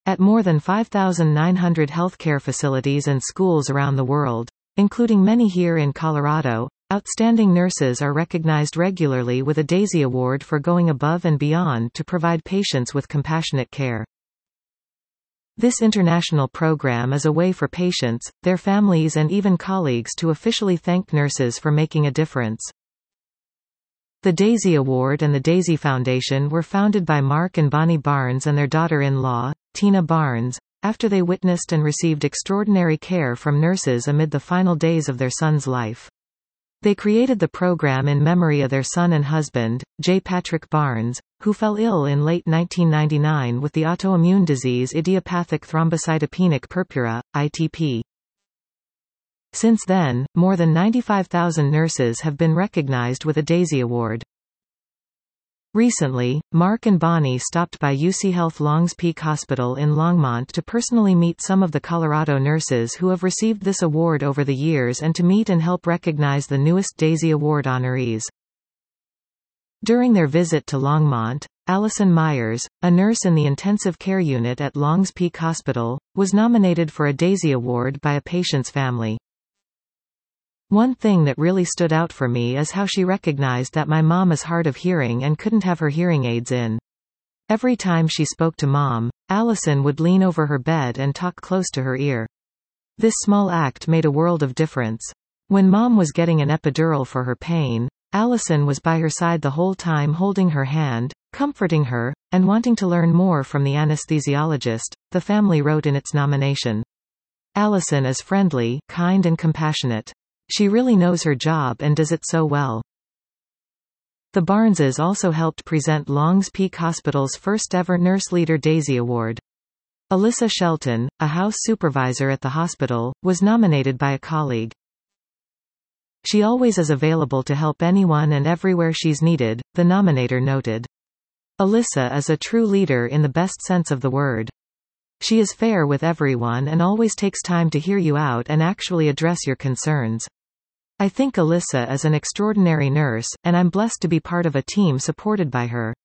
At more than 5,900 healthcare facilities and schools around the world, including many here in Colorado, outstanding nurses are recognized regularly with a DAISY Award for going above and beyond to provide patients with compassionate care. This international program is a way for patients, their families and even colleagues to officially thank nurses for making a difference. The DAISY Award and the DAISY Foundation were founded by Mark and Bonnie Barnes and their daughter-in-law, Tina Barnes, after they witnessed and received extraordinary care from nurses amid the final days of their son's life. They created the program in memory of their son and husband, J. Patrick Barnes, who fell ill in late 1999 with the autoimmune disease idiopathic thrombocytopenic purpura, ITP. Since then, more than 95,000 nurses have been recognized with a DAISY Award. Recently, Mark and Bonnie stopped by UC Health Longs Peak Hospital in Longmont to personally meet some of the Colorado nurses who have received this award over the years and to meet and help recognize the newest DAISY Award honorees. During their visit to Longmont, Allison Myers, a nurse in the intensive care unit at Longs Peak Hospital, was nominated for a DAISY Award by a patient's family. One thing that really stood out for me is how she recognized that my mom is hard of hearing and couldn't have her hearing aids in. Every time she spoke to Mom, Allison would lean over her bed and talk close to her ear. This small act made a world of difference. When Mom was getting an epidural for her pain, Allison was by her side the whole time holding her hand, comforting her, and wanting to learn more from the anesthesiologist, the family wrote in its nomination. Allison is friendly, kind and compassionate. She really knows her job and does it so well. The Barneses also helped present Longs Peak Hospital's first ever Nurse Leader DAISY Award. Alyssa Shelton, a house supervisor at the hospital, was nominated by a colleague. She always is available to help anyone and everywhere she's needed, the nominator noted. Alyssa is a true leader in the best sense of the word. She is fair with everyone and always takes time to hear you out and actually address your concerns. I think Alyssa is an extraordinary nurse, and I'm blessed to be part of a team supported by her.